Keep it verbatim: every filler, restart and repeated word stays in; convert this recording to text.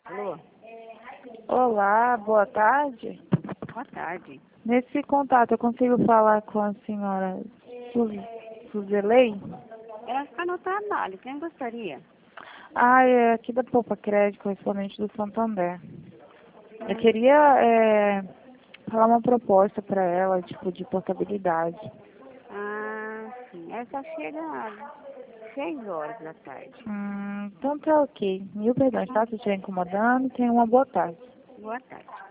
Alô? Olá, boa tarde. Boa tarde. Nesse contato eu consigo falar com a senhora Su- Suzilei? Ela está no trabalho. Quem gostaria? Ah, é aqui da Poupa Crédito, correspondente do Santander. Eu Hum, queria é, falar uma proposta para ela, tipo, de portabilidade. Ah, sim. Ela só chega às seis horas da tarde. Hum, então tá ok. Mil perdões, tá? Se estiver incomodando, tenha uma boa tarde. Boa tarde.